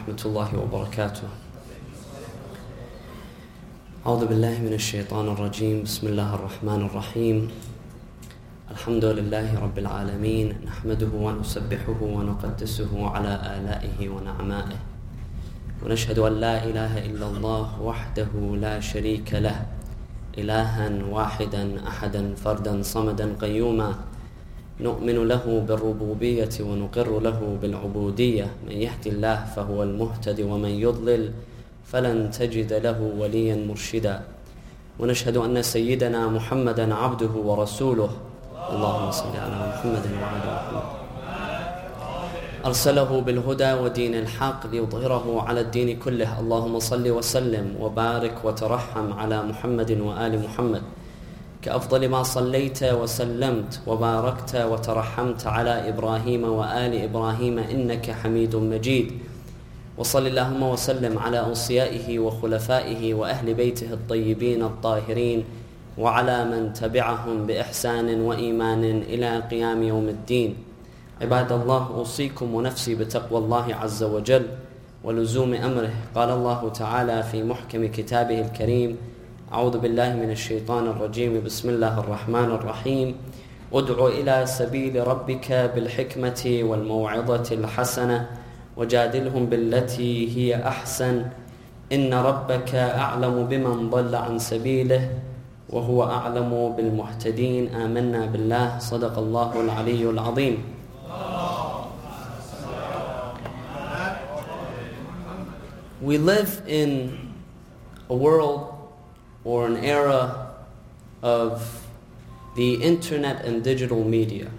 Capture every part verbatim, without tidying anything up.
ورحمة الله وبركاته. أعوذ بالله من الشيطان الرجيم. بسم الله الرحمن الرحيم. الحمد لله رب العالمين، نحمده ونسبحه ونقدسه على آلائه ونعمائه، ونشهد أن لا إله إلا الله وحده لا شريك له، إلها واحدا أحدا فردا صمدا قيوما، نؤمن له بالربوبية ونقر له بالعبودية. من يهد الله فهو المهتد ومن يضلل فلن تجد له وليا مرشدا. ونشهد أن سيدنا محمدا عبده ورسوله، اللهم صل على محمد وعلى محمد، أرسله بالهدى ودين الحق ليظهره على الدين كله. اللهم صل وسلم وبارك وترحم على محمد وآل محمد كأفضل ما صليت وسلمت وباركت وترحمت على إبراهيم وآل إبراهيم إنك حميد مجيد. وصل اللهم وسلم على أوصيائه وخلفائه وأهل بيته الطيبين الطاهرين وعلى من تبعهم بإحسان وإيمان إلى قيام يوم الدين. عباد الله، أوصيكم ونفسي بتقوى الله عز وجل ولزوم أمره. قال الله تعالى في محكم كتابه الكريم: أعوذ بالله من الشيطان الرجيم، بسم الله الرحمن الرحيم. ادع إلى سبيل ربك بالحكمة والموعظة الحسنة وجادلهم بالتي هي أحسن إن ربك أعلم بمن ضل عن سبيله وهو أعلم بالمهتدين. آمنا بالله. صدق الله العلي العظيم. We live in a world or an era of the internet and digital media.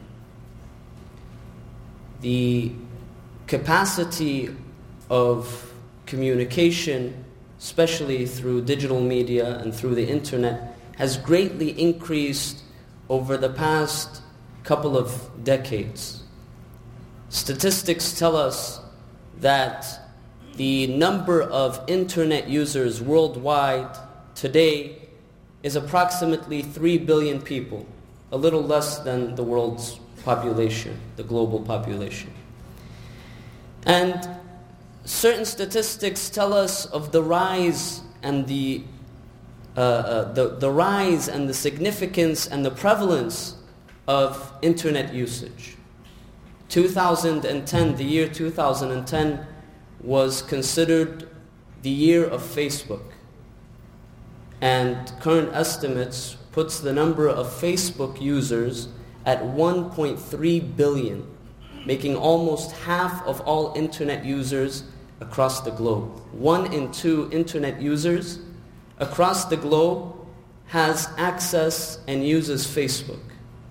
The capacity of communication, especially through digital media and through the internet, has greatly increased over the past couple of decades. Statistics tell us that the number of internet users worldwide today is approximately three billion people, a little less than the world's population, the global population. And certain statistics tell us of the rise and the uh, uh, the, the rise and the significance and the prevalence of internet usage. two thousand ten, the year two thousand ten, was considered the year of Facebook. And current estimates puts the number of Facebook users at one point three billion, making almost half of all internet users across the globe. One in two internet users across the globe has access and uses Facebook.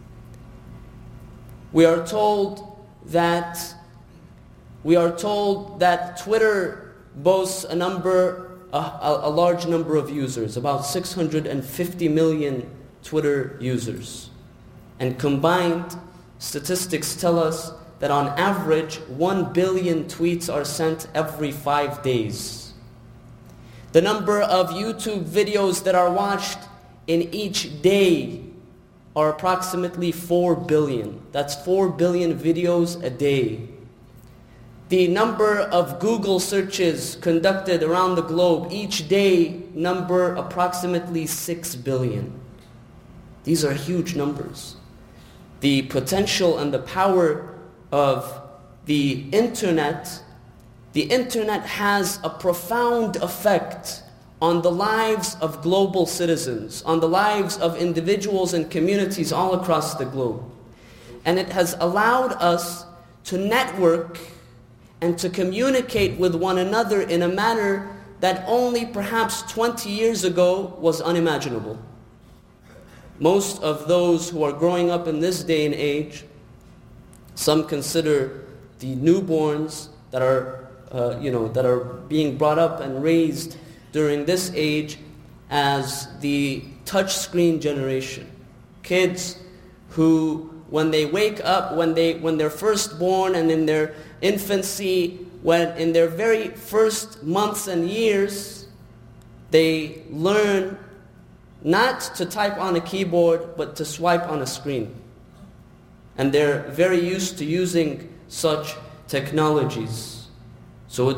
We are told that we are told that Twitter boasts a number, a, a large number of users, about six hundred fifty million Twitter users. And combined statistics tell us that on average, one billion tweets are sent every five days. The number of YouTube videos that are watched in each day are approximately four billion. That's four billion videos a day. The number of Google searches conducted around the globe each day number approximately six billion. These are huge numbers. The potential and the power of the internet, the internet has a profound effect on the lives of global citizens, on the lives of individuals and communities all across the globe. And it has allowed us to network and to communicate with one another in a manner that only perhaps twenty years ago was unimaginable. Most of those who are growing up in this day and age, some consider the newborns that are, uh, you know, that are being brought up and raised during this age as the touchscreen generation. Kids who, when they wake up, when they when they're first born and in their infancy, when in their very first months and years, they learn not to type on a keyboard, but to swipe on a screen. And they're very used to using such technologies. So it's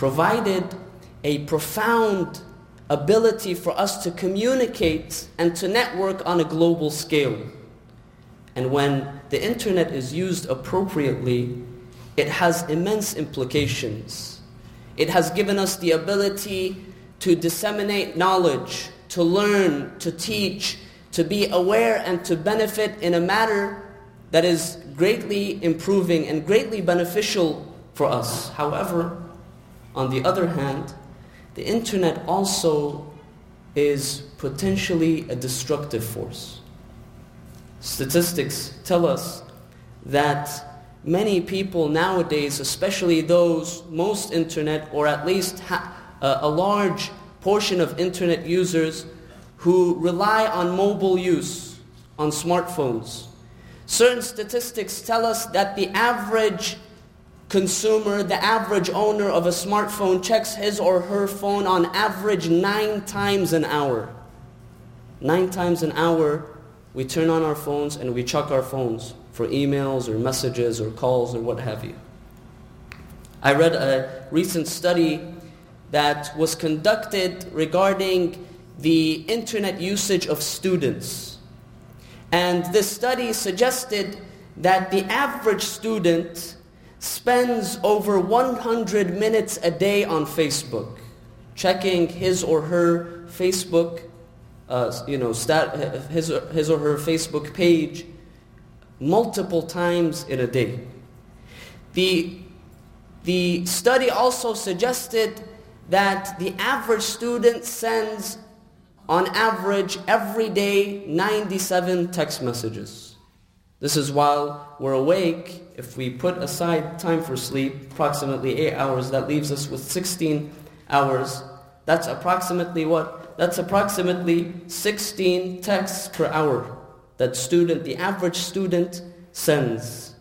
provided a profound ability for us to communicate and to network on a global scale. And when the internet is used appropriately, it has immense implications. It has given us the ability to disseminate knowledge, to learn, to teach, to be aware and to benefit in a matter that is greatly improving and greatly beneficial for us. However, on the other hand, the internet also is potentially a destructive force. Statistics tell us that many people nowadays, especially those most internet, or at least ha- uh, a large portion of internet users who rely on mobile use, on smartphones. Certain statistics tell us that the average consumer, the average owner of a smartphone checks his or her phone on average nine times an hour. Nine times an hour, we turn on our phones and we check our phones for emails or messages or calls or what have you. I read a recent study that was conducted regarding the internet usage of students. And this study suggested that the average student spends over one hundred minutes a day on Facebook, checking his or her Facebook, uh, you know, stat, his, or, his or her Facebook page multiple times in a day. The, the study also suggested that the average student sends, on average, every day, ninety-seven text messages. This is while we're awake. If we put aside time for sleep, approximately eight hours, that leaves us with sixteen hours. That's approximately what? That's approximately sixteen texts per hour that student, the average student, sends.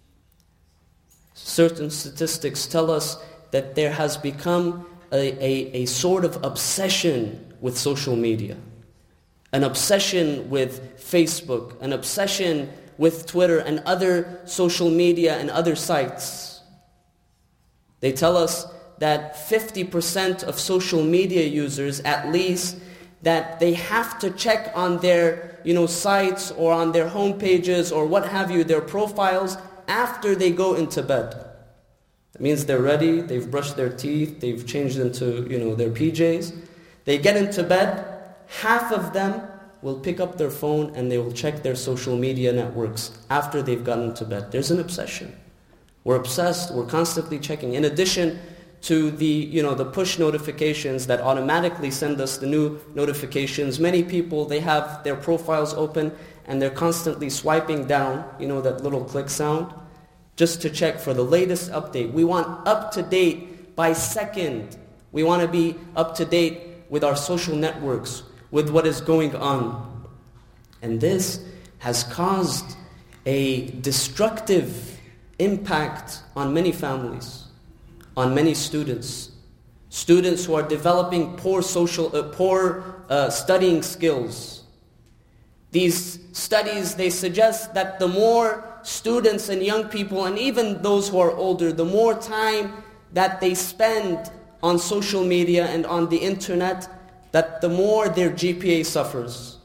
Certain statistics tell us that there has become a, a, a sort of obsession with social media, an obsession with Facebook, an obsession with Twitter and other social media and other sites. They tell us that fifty percent of social media users, at least, that they have to check on their, you know, sites or on their home pages or what have you, their profiles, after they go into bed. That means they're ready, they've brushed their teeth, they've changed into, you know, their P Js. They get into bed, half of them will pick up their phone and they will check their social media networks after they've gotten to bed. There's an obsession. We're obsessed, we're constantly checking. In addition to the, you know, the push notifications that automatically send us the new notifications, many people, they have their profiles open and they're constantly swiping down, you know, that little click sound, just to check for the latest update. We want up to date by second. We want to be up to date with our social networks, with what is going on. And this has caused a destructive impact on many families, on many students. Students who are developing poor social, uh, poor uh, studying skills. These studies, they suggest that the more students and young people, and even those who are older, the more time that they spend on social media and on the internet, that the more their G P A suffers.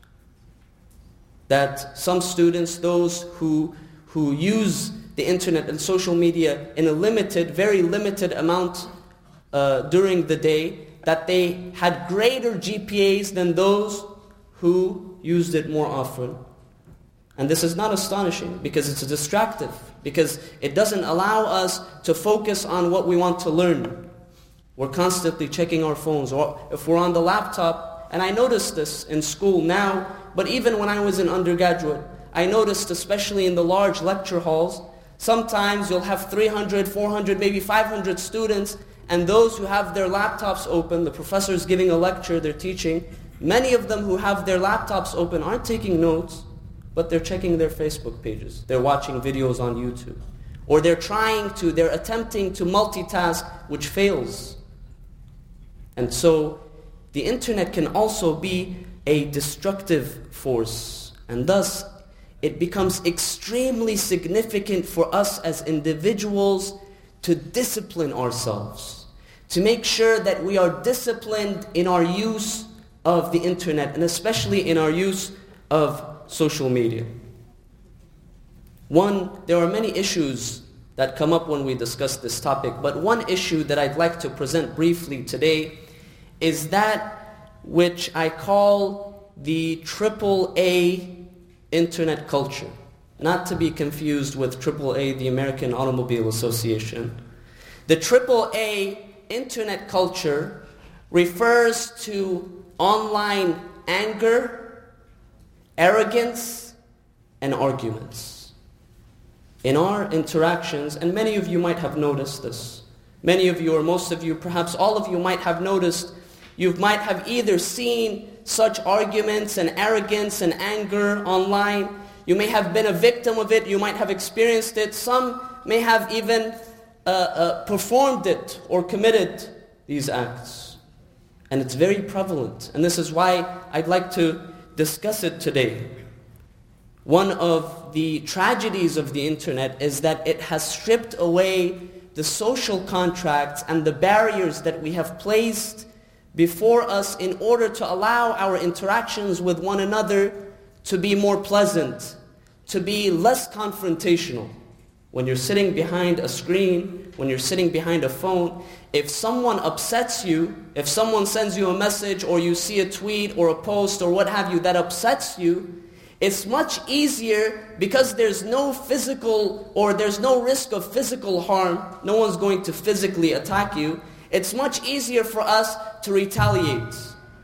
That some students, those who, who use the internet and social media in a limited, very limited amount uh, during the day, that they had greater G P As than those who used it more often. And this is not astonishing because it's distractive, because it doesn't allow us to focus on what we want to learn. We're constantly checking our phones, or if we're on the laptop, and I noticed this in school now, but even when I was an undergraduate, I noticed especially in the large lecture halls, sometimes you'll have three hundred, four hundred, maybe five hundred students, and those who have their laptops open, the professor's giving a lecture, they're teaching, many of them who have their laptops open aren't taking notes, but they're checking their Facebook pages. They're watching videos on YouTube. Or they're trying to, they're attempting to multitask, which fails. And so the internet can also be a destructive force. And thus, it becomes extremely significant for us as individuals to discipline ourselves, to make sure that we are disciplined in our use of the internet, and especially in our use of social media. One, there are many issues that come up when we discuss this topic, but one issue that I'd like to present briefly today is that which I call the triple A internet culture. Not to be confused with triple A, the American Automobile Association. The triple A internet culture refers to online anger, arrogance, and arguments. In our interactions, and many of you might have noticed this, many of you or most of you, perhaps all of you might have noticed, you might have either seen such arguments and arrogance and anger online. You may have been a victim of it, you might have experienced it. Some may have even uh, uh, performed it or committed these acts. And it's very prevalent. And this is why I'd like to discuss it today. One of the tragedies of the internet is that it has stripped away the social contracts and the barriers that we have placed before us in order to allow our interactions with one another to be more pleasant, to be less confrontational. When you're sitting behind a screen, when you're sitting behind a phone, if someone upsets you, if someone sends you a message or you see a tweet or a post or what have you that upsets you, it's much easier because there's no physical or there's no risk of physical harm. No one's going to physically attack you. It's much easier for us to retaliate,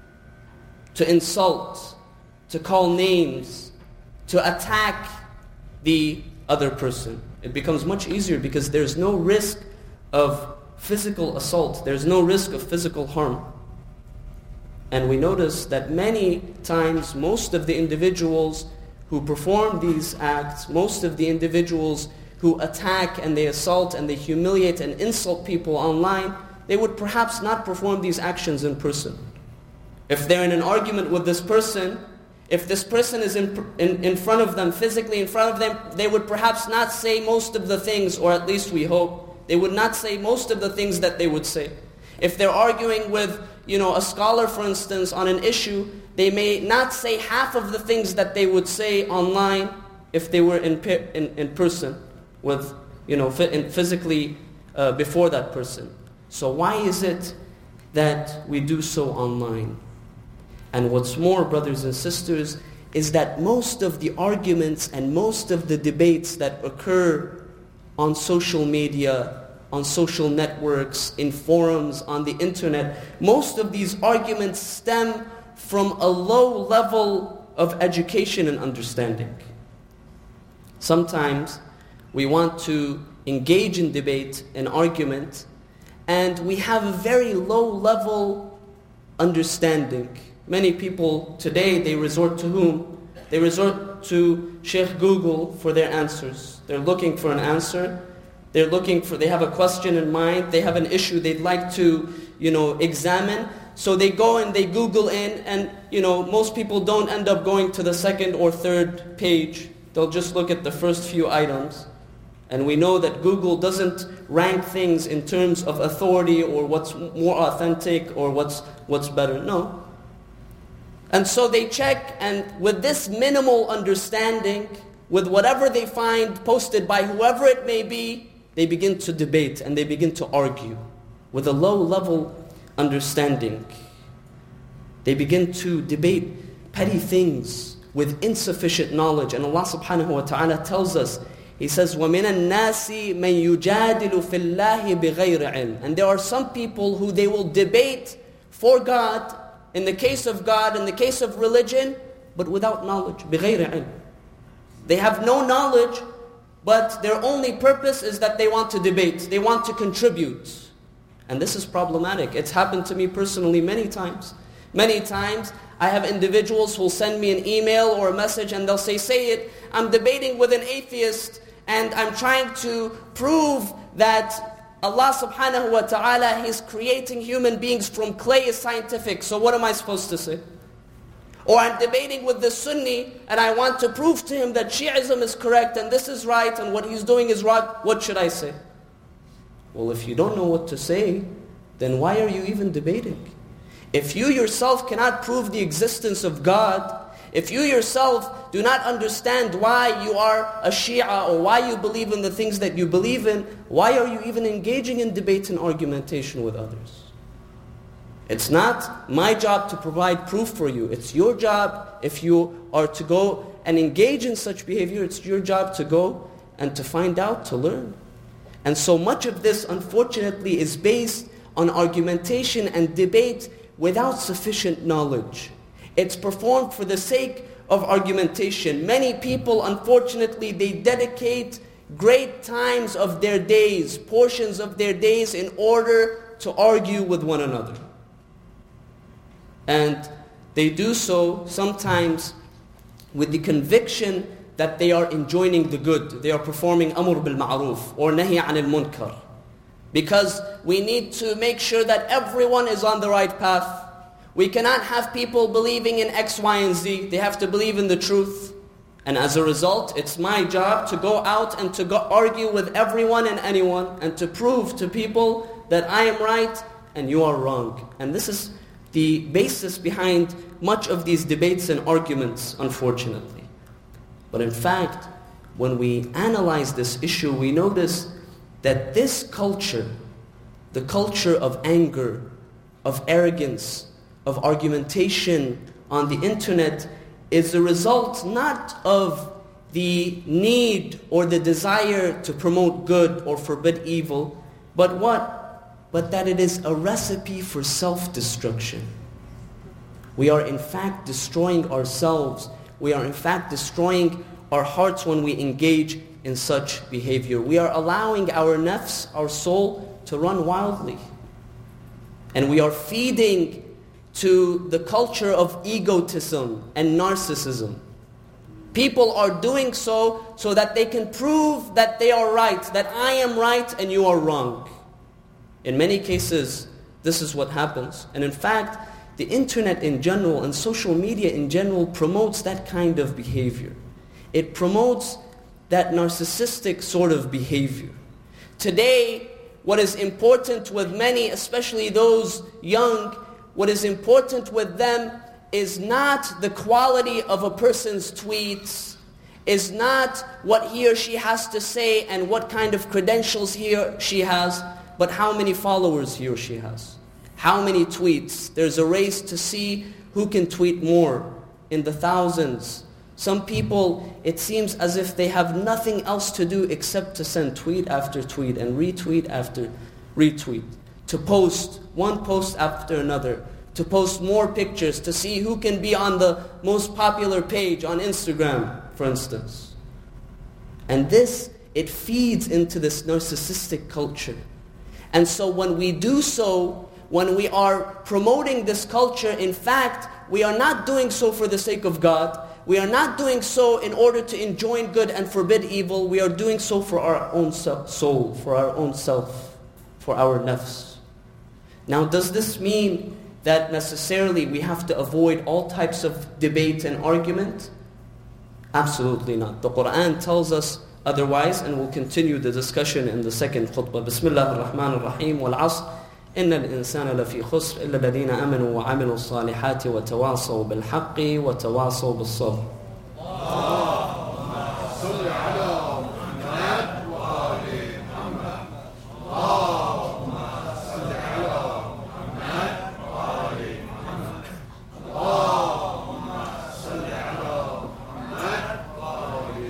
to insult, to call names, to attack the other person. It becomes much easier because there's no risk of physical assault. There's no risk of physical harm. And we notice that many times, most of the individuals who perform these acts, most of the individuals who attack and they assault and they humiliate and insult people online, they would perhaps not perform these actions in person. If they're in an argument with this person, if this person is in, in, in front of them, physically in front of them, they would perhaps not say most of the things, or at least we hope, they would not say most of the things that they would say. If they're arguing with, you know, a scholar, for instance, on an issue, they may not say half of the things that they would say online if they were in in, in person, with, you know, physically uh, before that person. So why is it that we do so online? And what's more, brothers and sisters, is that most of the arguments and most of the debates that occur on social media, on social networks, in forums, on the internet, most of these arguments stem from a low level of education and understanding. Sometimes we want to engage in debate and argument, and we have a very low level understanding. Many people today, they resort to whom? They resort to Sheikh Google for their answers. They're looking for an answer. They're looking for, they have a question in mind. They have an issue they'd like to, you know, examine. So they go and they Google in, and, you know, most people don't end up going to the second or third page. They'll just look at the first few items. And we know that Google doesn't rank things in terms of authority or what's more authentic or what's what's better. No. And so they check, and with this minimal understanding, with whatever they find posted by whoever it may be, they begin to debate and they begin to argue with a low-level understanding. They begin to debate petty things with insufficient knowledge. And Allah subhanahu wa ta'ala tells us, He says, وَمِنَ النَّاسِ مَنْ يُجَادِلُ فِي اللَّهِ بِغَيْرِ عِلْمٍ. And there are some people who they will debate for God, in the case of God, in the case of religion, but without knowledge. بِغَيْرِ عِلْمٍ. They have no knowledge, but their only purpose is that they want to debate. They want to contribute. And this is problematic. It's happened to me personally many times. Many times, I have individuals who will send me an email or a message and they'll say, Sayyid, I'm debating with an atheist and I'm trying to prove that Allah subhanahu wa ta'ala, He's creating human beings from clay is scientific. So what am I supposed to say? Or I'm debating with the Sunni and I want to prove to him that Shi'ism is correct and this is right and what he's doing is right. What should I say? Well, if you don't know what to say, then why are you even debating? If you yourself cannot prove the existence of God, if you yourself do not understand why you are a Shia or why you believe in the things that you believe in, why are you even engaging in debate and argumentation with others? It's not my job to provide proof for you. It's your job, if you are to go and engage in such behavior, it's your job to go and to find out, to learn. And so much of this, unfortunately, is based on argumentation and debate without sufficient knowledge. It's performed for the sake of argumentation. Many people, unfortunately, they dedicate great times of their days, portions of their days, in order to argue with one another. And they do so sometimes with the conviction that they are enjoining the good. They are performing amr bil ma'ruf or nahi anil munkar. Because we need to make sure that everyone is on the right path. We cannot have people believing in X, Y, and Z. They have to believe in the truth. And as a result, it's my job to go out and to go argue with everyone and anyone and to prove to people that I am right and you are wrong. And this is the basis behind much of these debates and arguments, unfortunately. But in fact, when we analyze this issue, we notice that this culture, the culture of anger, of arrogance, of argumentation on the internet, is the result not of the need or the desire to promote good or forbid evil, but what? But that it is a recipe for self-destruction. We are in fact destroying ourselves. We are in fact destroying our hearts when we engage in such behavior. We are allowing our nafs, our soul, to run wildly. And we are feeding to the culture of egotism and narcissism. People are doing so so that they can prove that they are right, that I am right and you are wrong. In many cases, this is what happens. And in fact, the internet in general and social media in general promotes that kind of behavior. It promotes that narcissistic sort of behavior. Today, what is important with many, especially those young, what is important with them is not the quality of a person's tweets, is not what he or she has to say and what kind of credentials he or she has, but how many followers he or she has. How many tweets? There's a race to see who can tweet more in the thousands. Some people, it seems as if they have nothing else to do except to send tweet after tweet and retweet after retweet, to post one post after another, to post more pictures, to see who can be on the most popular page on Instagram, for instance. And this, it feeds into this narcissistic culture. And so when we do so, when we are promoting this culture, in fact, we are not doing so for the sake of God. We are not doing so in order to enjoin good and forbid evil. We are doing so for our own soul, for our own self, for our nafs. Now, does this mean that necessarily we have to avoid all types of debate and argument? Absolutely not. The Quran tells us otherwise, and we'll continue the discussion in the second khutbah. Bismillah ar-Rahman ar-Rahim, wal-'asr. إن الإنسان لفي خسر إلا الذين آمنوا وعملوا الصالحات وتواصوا بالحق وتواصوا بالصبر. اللهم صل على محمد وآل محمد. اللهم صل على محمد وآل محمد. اللهم صل على محمد وآل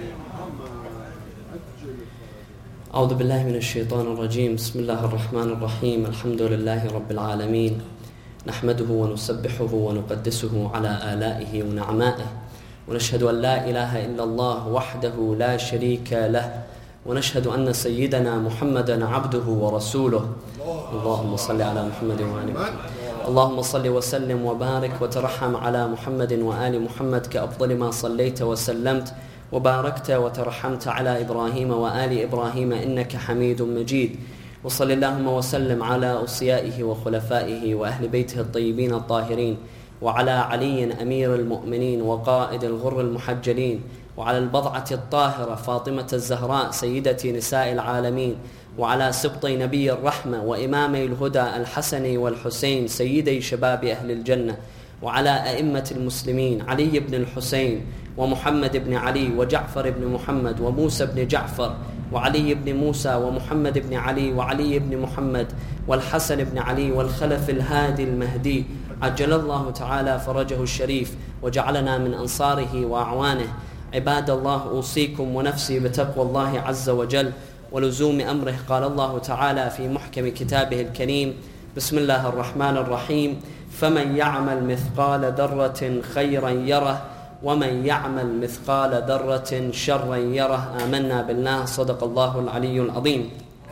محمد. أعوذ بالله من الشيطان الرجيم. بسم الله الرحمن الرحيم. الحمد لله رب العالمين. نحمده ونسبحه ونقدسه على آلائه ونعمائه. ونشهد أن لا إله إلا الله وحده لا شريك له. ونشهد أن سيدنا محمدا عبده ورسوله. اللهم صل على محمد وآل محمد. اللهم صل وسلم وبارك وترحم على محمد وآل محمد كأفضل ما صليت وسلمت وباركت وترحمت على إبراهيم وآل إبراهيم إنك حميد مجيد. وصل اللهم وسلم على أوصيائه وخلفائه وأهل بيته الطيبين الطاهرين وعلى علي أمير المؤمنين وقائد الغر المحجلين وعلى البضعة الطاهرة فاطمة الزهراء سيدة نساء العالمين وعلى سبطي نبي الرحمة وإمامي الهدى الحسن والحسين سيدي شباب أهل الجنة وعلى أئمة المسلمين علي بن الحسين ومحمد بن علي وجعفر بن محمد وموسى بن جعفر وعلي بن موسى ومحمد بن علي وعلي بن محمد والحسن بن علي والخلف الهادي المهدي عجل الله تعالى فرجه الشريف وجعلنا من أنصاره وأعوانه. عباد الله، أوصيكم ونفسي بتقوى الله عز وجل ولزوم أمره. قال الله تعالى في محكم كتابه الكريم: بسم الله الرحمن الرحيم: فمن يعمل مثقال ذرة خيرا يره ومن يعمل مثقال ذرة شرا يره. آمنا بالله. صدق الله العلي العظيم.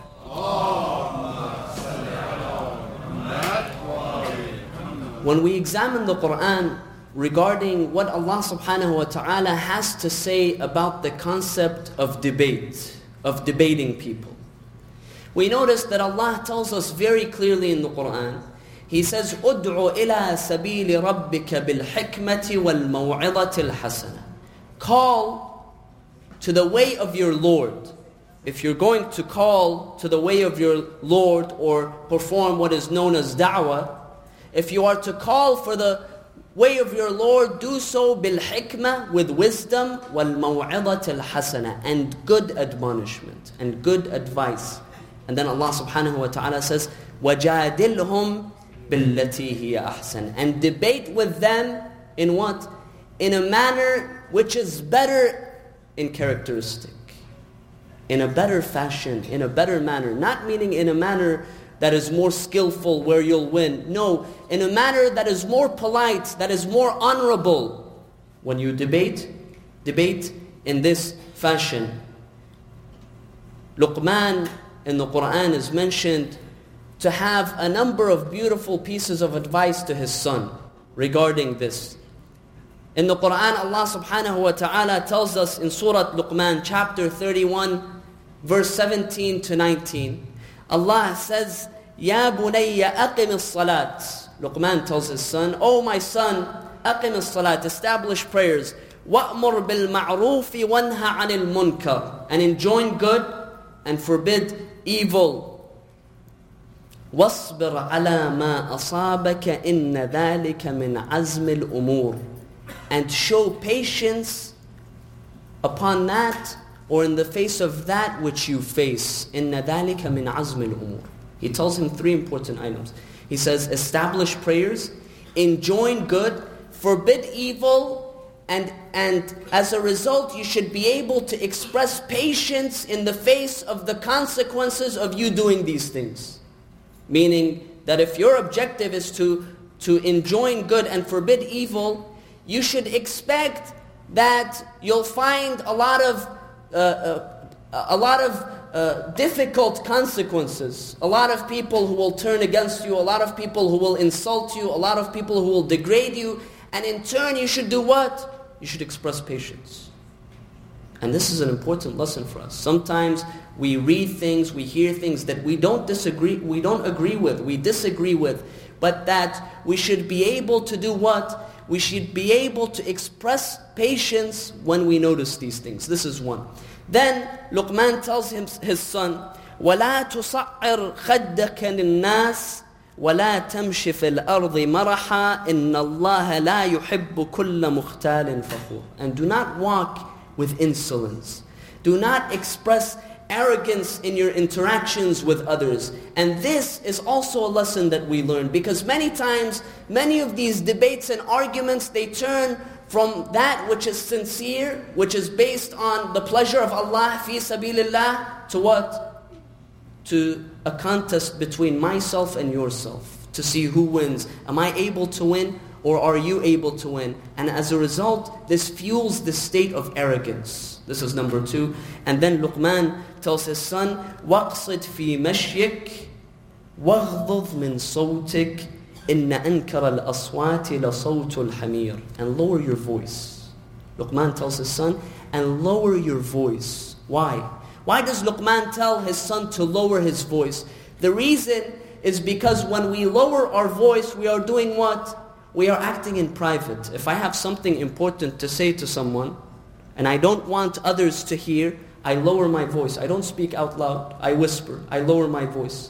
When we examine the Quran regarding what Allah subhanahu wa ta'ala has to say about the concept of debate, of debating people, we notice that Allah tells us very clearly in the Quran, He says, "Ud'u ila sabili rabbika bil hikmati wal maw'izati al hasana." Call to the way of your Lord. If you're going to call to the way of your Lord or perform what is known as da'wah, if you are to call for the way of your Lord, do so bil hikmah, with wisdom, wal maw'izati al hasana, and good admonishment and good advice. And then Allah subhanahu wa ta'ala says, وَجَادِلْهُمْ بِالَّتِي هِيَ أَحْسَنُ, and debate with them in what? In a manner which is better in characteristic, in a better fashion, in a better manner. Not meaning in a manner that is more skillful where you'll win. No, in a manner that is more polite, that is more honorable. When you debate, debate in this fashion. Luqman in the Quran is mentioned to have a number of beautiful pieces of advice to his son regarding this. In the Quran, Allah subhanahu wa ta'ala tells us in Surah Luqman, chapter thirty-one, verse seventeen to nineteen, Allah says, "Ya bunayya aqim as-salat." Luqman tells his son, "Oh my son, aqim as-salat, establish prayers. Wa'mur bil ma'rufi wanha 'anil munkar, and enjoin good and forbid evil. وَاصْبِرْ عَلَى مَا أَصَابَكَ إِنَّ ذَلِكَ مِنْ عَزْمِ الْأُمُورِ, and show patience upon that, or in the face of that which you face. إِنَّ ذَلِكَ مِنْ عَزْمِ الْأُمُورِ. He tells him three important items. He says, establish prayers, enjoin good, forbid evil, and, and as a result you should be able to express patience in the face of the consequences of you doing these things. Meaning that if your objective is to, to enjoin good and forbid evil, you should expect that you'll find a lot of uh, uh, a lot of uh, difficult consequences. A lot of people who will turn against you, a lot of people who will insult you, a lot of people who will degrade you, and in turn you should do what? You should express patience. And this is an important lesson for us. Sometimes we read things, we hear things that we don't disagree, we don't agree with, we disagree with, but that we should be able to do what? We should be able to express patience when we notice these things. This is one. Then Luqman tells him, his son, وَلَا تُصَعِّرْ خَدَّكَ لِلنَّاسِ وَلَا تَمْشِ فِي الْأَرْضِ مَرَحًا إِنَّ اللَّهَ لَا يُحِبُّ كُلَّ مُخْتَالٍ فَخُورٍ. And do not walk with insolence. Do not express arrogance in your interactions with others. And this is also a lesson that we learn, because many times, many of these debates and arguments, they turn from that which is sincere, which is based on the pleasure of Allah, fi sabilillah, to what? To a contest between myself and yourself, to see who wins. Am I able to win, or are you able to win? And as a result, this fuels the state of arrogance. This is number two. And then Luqman tells his son, وَاقْصِدْ فِي مَشْيِكْ وَاغْضُضْ مِنْ صَوْتِكْ إِنَّ أَنْكَرَ الْأَصْوَاتِ لَصَوْتُ الْحَمِيرِ. And lower your voice. Luqman tells his son, and lower your voice. Why? Why does Luqman tell his son to lower his voice? The reason is because when we lower our voice, we are doing what? We are acting in private. If I have something important to say to someone, and I don't want others to hear, I lower my voice. I don't speak out loud. I whisper. I lower my voice.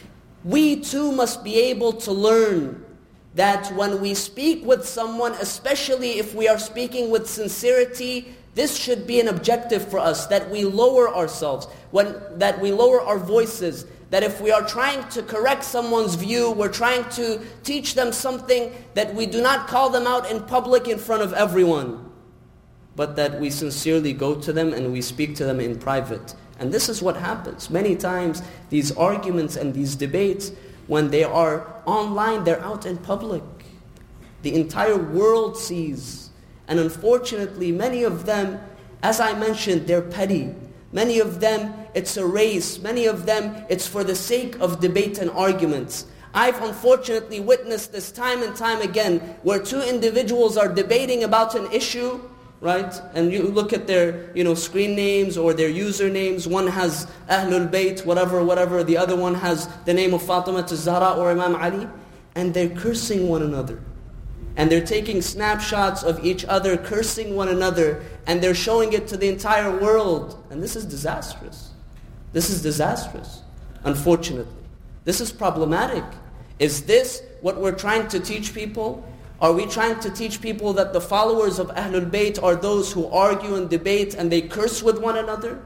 We too must be able to learn that when we speak with someone, especially if we are speaking with sincerity, this should be an objective for us, that we lower ourselves, when, that we lower our voices, that if we are trying to correct someone's view, we're trying to teach them something, that we do not call them out in public in front of everyone, but that we sincerely go to them and we speak to them in private. And this is what happens. Many times, these arguments and these debates, when they are online, they're out in public. The entire world sees. And unfortunately, many of them, as I mentioned, they're petty. Many of them, it's a race. Many of them, it's for the sake of debate and arguments. I've unfortunately witnessed this time and time again, where two individuals are debating about an issue, right? And you look at their, you know, screen names or their usernames. One has Ahlul Bayt, whatever, whatever. The other one has the name of Fatima Zahra or Imam Ali. And they're cursing one another. And they're taking snapshots of each other, cursing one another. And they're showing it to the entire world. And this is disastrous. This is disastrous, unfortunately. This is problematic. Is this what we're trying to teach people? Are we trying to teach people that the followers of Ahlul Bayt are those who argue and debate and they curse with one another?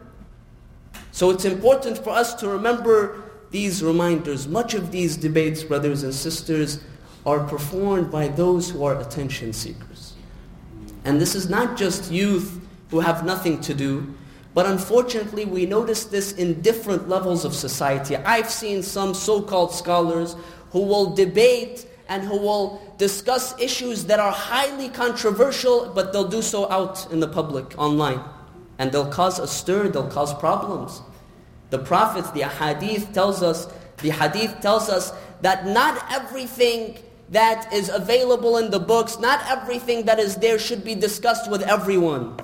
So it's important for us to remember these reminders. Much of these debates, brothers and sisters, are performed by those who are attention seekers. And this is not just youth who have nothing to do, but unfortunately we notice this in different levels of society. I've seen some so-called scholars who will debate and who will discuss issues that are highly controversial, but they'll do so out in the public, online. And they'll cause a stir, they'll cause problems. The Prophet, the hadith tells us, the hadith tells us that not everything that is available in the books, not everything that is there should be discussed with everyone.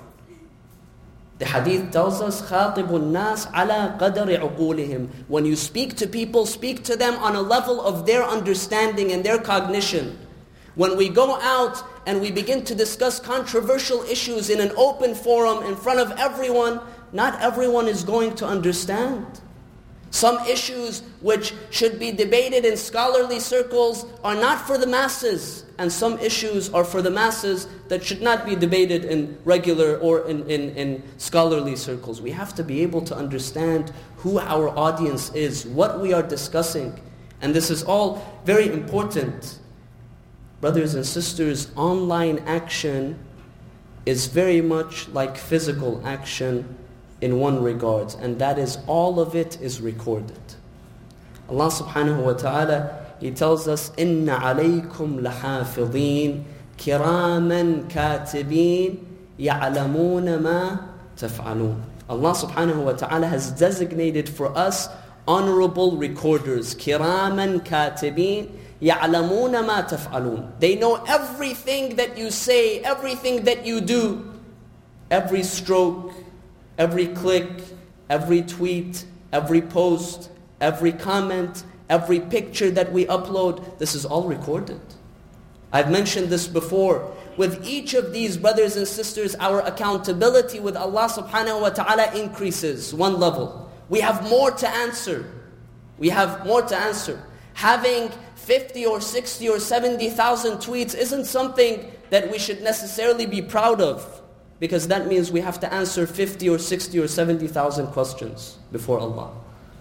The hadith tells us, خَاطِبُ النَّاسِ عَلَى قَدَرِ عُقُولِهِمْ. When you speak to people, speak to them on a level of their understanding and their cognition. When we go out and we begin to discuss controversial issues in an open forum in front of everyone, not everyone is going to understand. Some issues which should be debated in scholarly circles are not for the masses, and some issues are for the masses that should not be debated in regular or in, in, in scholarly circles. We have to be able to understand who our audience is, what we are discussing, and this is all very important. Brothers and sisters, online action is very much like physical action in one regard, and that is all of it is recorded. Allah subhanahu wa ta'ala, He tells us, إِنَّ عَلَيْكُمْ لَحَافِظِينَ كِرَامًا كَاتِبِينَ يَعْلَمُونَ مَا تَفْعَلُونَ. Allah subhanahu wa ta'ala has designated for us honorable recorders. كِرَامًا كَاتِبِينَ يَعْلَمُونَ مَا تَفْعَلُونَ. They know everything that you say, everything that you do, every stroke, every click, every tweet, every post, every comment, every picture that we upload, this is all recorded. I've mentioned this before. With each of these, brothers and sisters, our accountability with Allah subhanahu wa ta'ala increases one level. We have more to answer. We have more to answer. Having fifty or sixty or seventy thousand tweets isn't something that we should necessarily be proud of, because that means we have to answer fifty or sixty or seventy thousand questions before Allah.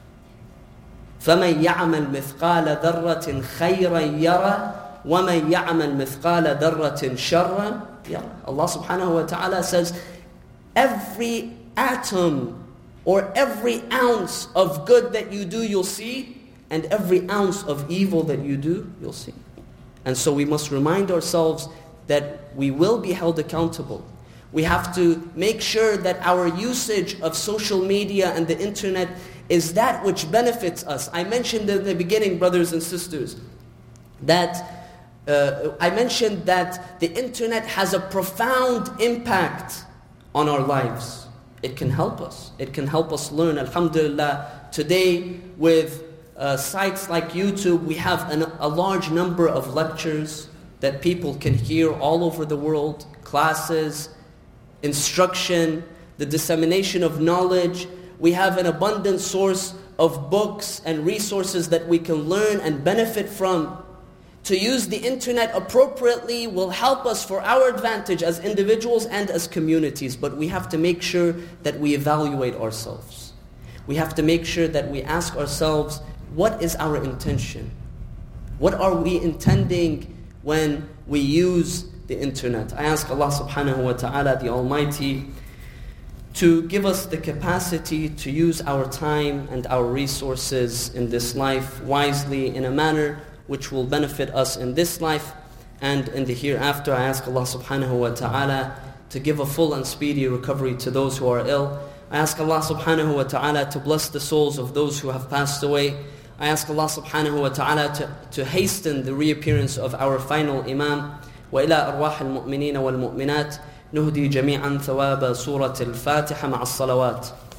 فَمَنْ يَعْمَلْ مِثْقَالَ ذَرَّةٍ خَيْرًا يَرَى وَمَنْ يَعْمَلْ مِثْقَالَ ذَرَّةٍ شَرًّا يَرَى. Allah subhanahu wa ta'ala says, every atom or every ounce of good that you do, you'll see, and every ounce of evil that you do, you'll see. And so we must remind ourselves that we will be held accountable. We have to make sure that our usage of social media and the internet is that which benefits us. I mentioned in the beginning, brothers and sisters, that uh, I mentioned that the internet has a profound impact on our lives. It can help us. It can help us learn. Alhamdulillah, today with uh, sites like YouTube, we have an, a large number of lectures that people can hear all over the world, classes, instruction. the dissemination of knowledge. We have an abundant source of books and resources that we can learn and benefit from. To use the internet appropriately will help us for our advantage as individuals and as communities, but we have to make sure that we evaluate ourselves. We have to make sure that we ask ourselves, what is our intention? What are we intending when we use the internet? I ask Allah subhanahu wa ta'ala, the Almighty, to give us the capacity to use our time and our resources in this life wisely in a manner which will benefit us in this life and in the hereafter. I ask Allah subhanahu wa ta'ala to give a full and speedy recovery to those who are ill. I ask Allah subhanahu wa ta'ala to bless the souls of those who have passed away. I ask Allah subhanahu wa ta'ala to, to hasten the reappearance of our final Imam. وإلى أرواح المؤمنين والمؤمنات نهدي جميعا ثواب سورة الفاتحة مع الصلوات.